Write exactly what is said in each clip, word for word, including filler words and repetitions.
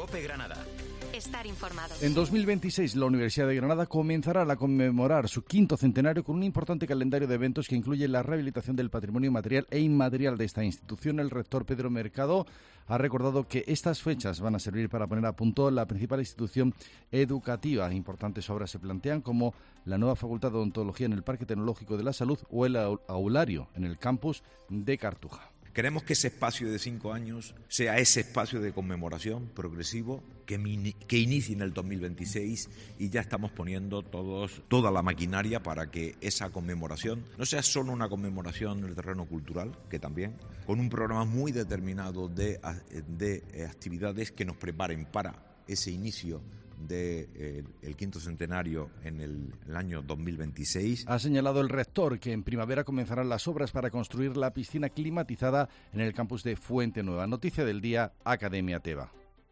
COPE Granada. Estar informado. En dos mil veintiséis, la Universidad de Granada comenzará a conmemorar su quinto centenario con un importante calendario de eventos que incluye la rehabilitación del patrimonio material e inmaterial de esta institución. El rector Pedro Mercado ha recordado que estas fechas van a servir para poner a punto la principal institución educativa. Importantes obras se plantean como la nueva Facultad de Odontología en el Parque Tecnológico de la Salud o el aulario en el campus de Cartuja. Queremos que ese espacio de cinco años sea ese espacio de conmemoración progresivo que, mini, que inicie en el dos mil veintiséis y ya estamos poniendo todos, toda la maquinaria para que esa conmemoración no sea solo una conmemoración en el terreno cultural, que también, con un programa muy determinado de, de actividades que nos preparen para ese inicio del de, eh, quinto centenario en el, el año dos mil veintiséis. Ha señalado el rector que en primavera comenzarán las obras para construir la piscina climatizada en el campus de Fuente Nueva. Noticia del día, Academia Teba.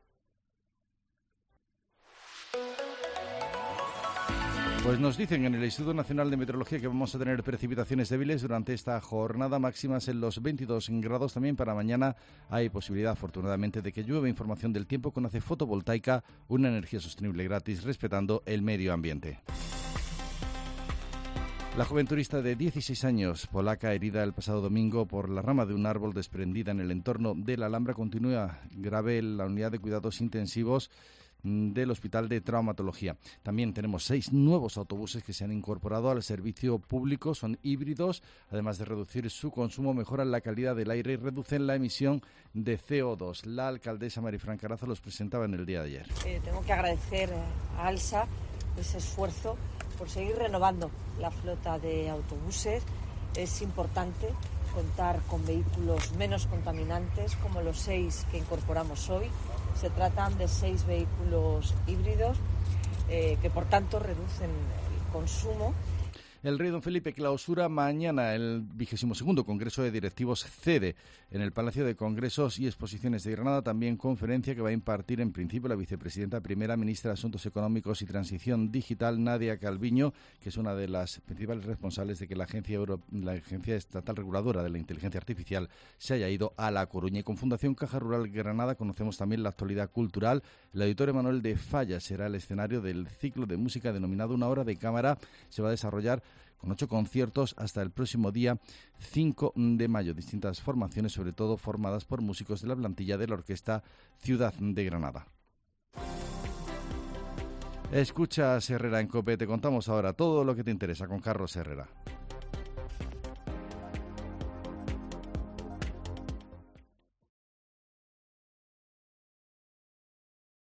Pues nos dicen en el Instituto Nacional de Meteorología que vamos a tener precipitaciones débiles durante esta jornada, máximas en los veintidós grados. También para mañana hay posibilidad, afortunadamente, de que llueva. Información del tiempo con A C E Fotovoltaica, una energía sostenible gratis, respetando el medio ambiente. La joven turista de dieciséis años, polaca, herida el pasado domingo por la rama de un árbol desprendida en el entorno de la Alhambra, continúa grave en la unidad de cuidados intensivos del Hospital de Traumatología. También tenemos seis nuevos autobuses que se han incorporado al servicio público, son híbridos, además de reducir su consumo, mejoran la calidad del aire y reducen la emisión de C O dos. La alcaldesa Marifran Carazo los presentaba en el día de ayer. Eh, tengo que agradecer a ALSA ese esfuerzo por seguir renovando la flota de autobuses. Es importante contar con vehículos menos contaminantes como los seis que incorporamos hoy. Se tratan de seis vehículos híbridos eh, que, por tanto, reducen el consumo. El rey don Felipe clausura mañana el vigésimo segundo Congreso de Directivos C E D E en el Palacio de Congresos y Exposiciones de Granada. También conferencia que va a impartir en principio la vicepresidenta primera ministra de Asuntos Económicos y Transición Digital, Nadia Calviño, que es una de las principales responsables de que la Agencia, Euro, la Agencia Estatal Reguladora de la Inteligencia Artificial se haya ido a La Coruña. Y con Fundación Caja Rural Granada conocemos también la actualidad cultural. El Auditorio Manuel de Falla será el escenario del ciclo de música denominado Una Hora de Cámara. Se va a desarrollar con ocho conciertos hasta el próximo día cinco de mayo. Distintas formaciones, sobre todo formadas por músicos de la plantilla de la Orquesta Ciudad de Granada. Escucha Herrera en COPE, te contamos ahora todo lo que te interesa con Carlos Herrera.